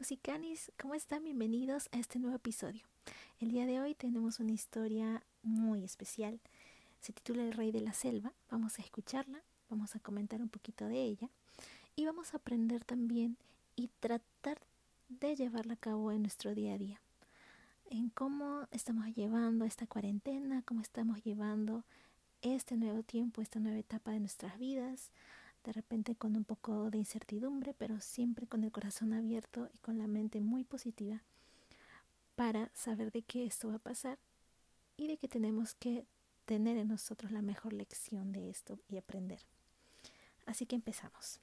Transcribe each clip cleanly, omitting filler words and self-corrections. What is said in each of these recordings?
Cosicanis, ¿cómo están? Bienvenidos a este nuevo episodio. El día de hoy tenemos una historia muy especial. Se titula El Rey de la Selva. Vamos a escucharla, vamos a comentar un poquito de ella y vamos a aprender también y tratar de llevarla a cabo en nuestro día a día. En cómo estamos llevando esta cuarentena, cómo estamos llevando este nuevo tiempo, esta nueva etapa de nuestras vidas. De repente con un poco de incertidumbre, pero siempre con el corazón abierto y con la mente muy positiva para saber de qué esto va a pasar y de que tenemos que tener en nosotros la mejor lección de esto y aprender. Así que empezamos.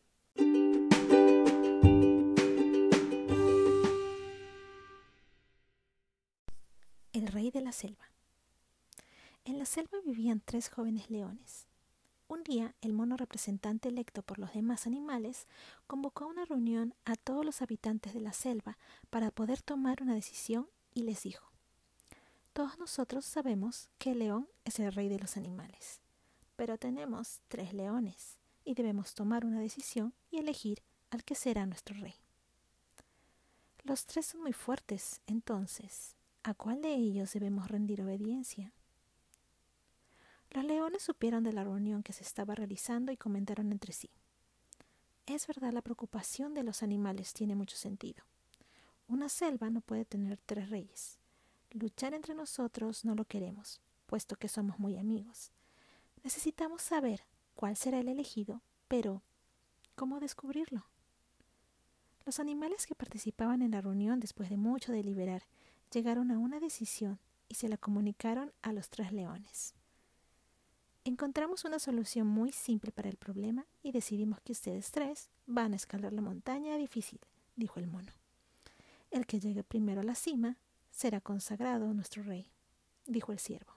El rey de la selva. En la selva vivían 3 jóvenes leones. Un día, el mono representante electo por los demás animales convocó a una reunión a todos los habitantes de la selva para poder tomar una decisión y les dijo: todos nosotros sabemos que el león es el rey de los animales, pero tenemos 3 leones y debemos tomar una decisión y elegir al que será nuestro rey. Los 3 son muy fuertes, entonces, ¿a cuál de ellos debemos rendir obediencia? Los leones supieron de la reunión que se estaba realizando y comentaron entre sí: es verdad, la preocupación de los animales tiene mucho sentido. Una selva no puede tener 3 reyes. Luchar entre nosotros no lo queremos, puesto que somos muy amigos. Necesitamos saber cuál será el elegido, pero ¿cómo descubrirlo? Los animales que participaban en la reunión, después de mucho deliberar, llegaron a una decisión y se la comunicaron a los 3 leones. Encontramos una solución muy simple para el problema y decidimos que ustedes 3 van a escalar la montaña difícil, dijo el mono. El que llegue primero a la cima será consagrado nuestro rey, dijo el ciervo.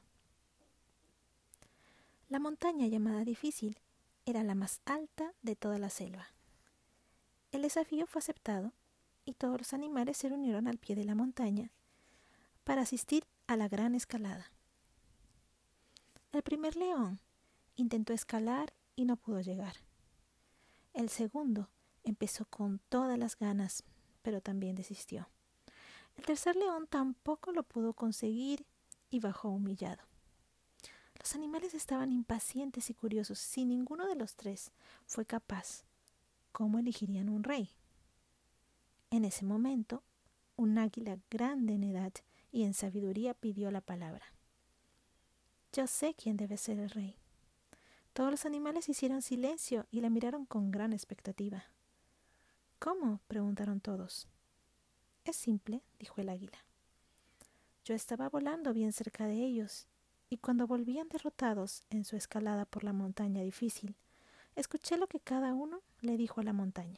La montaña llamada difícil era la más alta de toda la selva. El desafío fue aceptado y todos los animales se reunieron al pie de la montaña para asistir a la gran escalada. El primer león intentó escalar y no pudo llegar. El segundo empezó con todas las ganas, pero también desistió. El tercer león tampoco lo pudo conseguir y bajó humillado. Los animales estaban impacientes y curiosos. Si ninguno de los 3 fue capaz, ¿cómo elegirían un rey? En ese momento, un águila grande en edad y en sabiduría pidió la palabra. Yo sé quién debe ser el rey. Todos los animales hicieron silencio y la miraron con gran expectativa. ¿Cómo?, preguntaron todos. Es simple, dijo el águila. Yo estaba volando bien cerca de ellos, y cuando volvían derrotados en su escalada por la montaña difícil, escuché lo que cada uno le dijo a la montaña.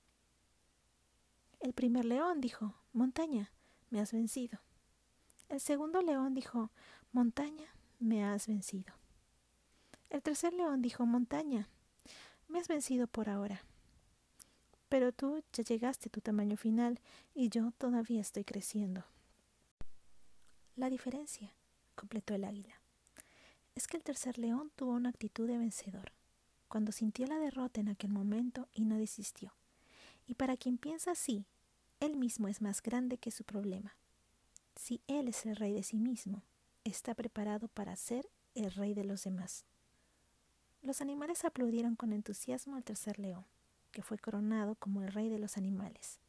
El primer león dijo: montaña, me has vencido. El segundo león dijo: montaña, me has vencido. El tercer león dijo: montaña, me has vencido por ahora. Pero tú ya llegaste a tu tamaño final y yo todavía estoy creciendo. La diferencia, completó el águila, es que el tercer león tuvo una actitud de vencedor cuando sintió la derrota en aquel momento y no desistió. Y para quien piensa así, él mismo es más grande que su problema. Si él es el rey de sí mismo, está preparado para ser el rey de los demás. Los animales aplaudieron con entusiasmo al tercer león, que fue coronado como el rey de los animales.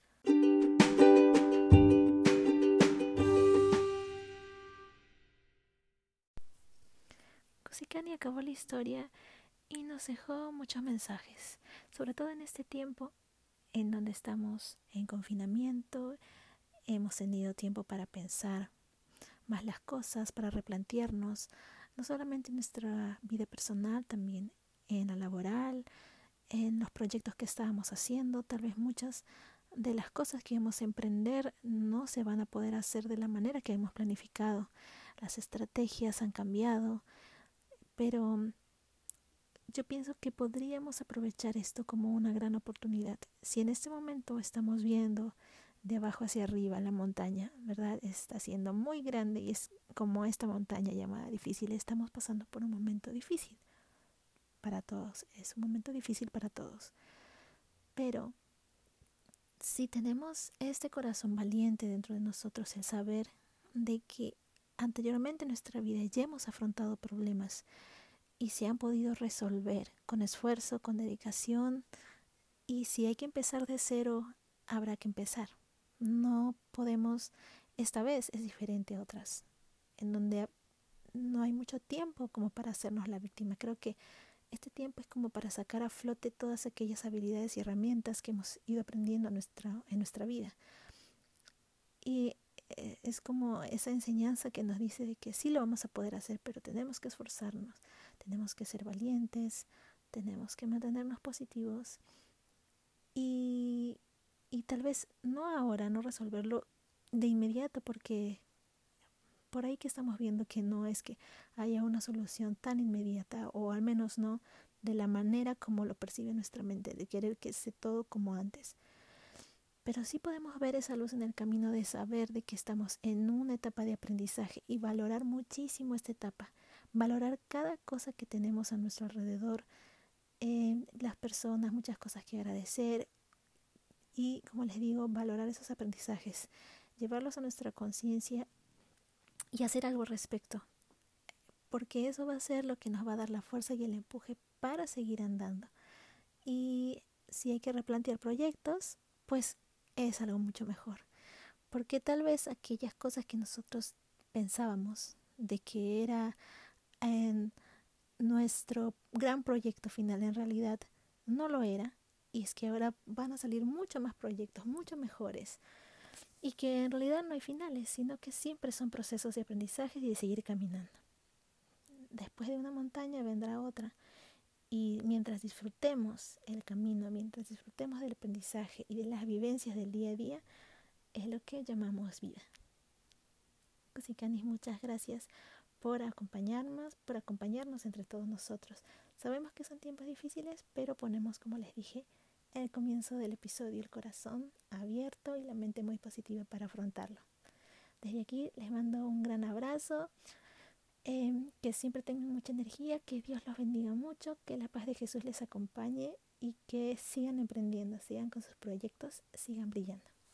Cosicani acabó la historia y nos dejó muchos mensajes, sobre todo en este tiempo en donde estamos en confinamiento. Hemos tenido tiempo para pensar más las cosas, para replantearnos, no solamente en nuestra vida personal, también en la laboral, en los proyectos que estábamos haciendo. Tal vez muchas de las cosas que íbamos a emprender no se van a poder hacer de la manera que hemos planificado. Las estrategias han cambiado, pero yo pienso que podríamos aprovechar esto como una gran oportunidad. Si en este momento estamos viendo de abajo hacia arriba la montaña, ¿verdad? Está siendo muy grande y es como esta montaña llamada difícil. Estamos pasando por un momento difícil para todos. Es un momento difícil para todos. Pero si tenemos este corazón valiente dentro de nosotros, el saber de que anteriormente en nuestra vida ya hemos afrontado problemas y se han podido resolver con esfuerzo, con dedicación, y si hay que empezar de cero, habrá que empezar. No podemos, esta vez es diferente a otras, en donde no hay mucho tiempo como para hacernos la víctima. Creo que este tiempo es como para sacar a flote todas aquellas habilidades y herramientas que hemos ido aprendiendo en nuestra vida. Y es como esa enseñanza que nos dice de que sí lo vamos a poder hacer, pero tenemos que esforzarnos, tenemos que ser valientes, tenemos que mantenernos positivos y, y tal vez no ahora, no resolverlo de inmediato, porque por ahí que estamos viendo que no es que haya una solución tan inmediata, o al menos no de la manera como lo percibe nuestra mente, de querer que sea todo como antes. Pero sí podemos ver esa luz en el camino de saber de que estamos en una etapa de aprendizaje y valorar muchísimo esta etapa, valorar cada cosa que tenemos a nuestro alrededor, las personas, muchas cosas que agradecer y, como les digo, valorar esos aprendizajes, llevarlos a nuestra conciencia y hacer algo al respecto, porque eso va a ser lo que nos va a dar la fuerza y el empuje para seguir andando. Y si hay que replantear proyectos, pues es algo mucho mejor, porque tal vez aquellas cosas que nosotros pensábamos de que era en nuestro gran proyecto final, en realidad no lo era, y es que ahora van a salir mucho más proyectos, mucho mejores, y que en realidad no hay finales, sino que siempre son procesos de aprendizaje y de seguir caminando. Después de una montaña vendrá otra, y mientras disfrutemos el camino, mientras disfrutemos del aprendizaje y de las vivencias del día a día, es lo que llamamos vida. Cosicanis, muchas gracias por acompañarnos entre todos nosotros. Sabemos que son tiempos difíciles, pero ponemos, como les dije, en el comienzo del episodio, el corazón abierto y la mente muy positiva para afrontarlo. Desde aquí les mando un gran abrazo, que siempre tengan mucha energía, que Dios los bendiga mucho, que la paz de Jesús les acompañe y que sigan emprendiendo, sigan con sus proyectos, sigan brillando.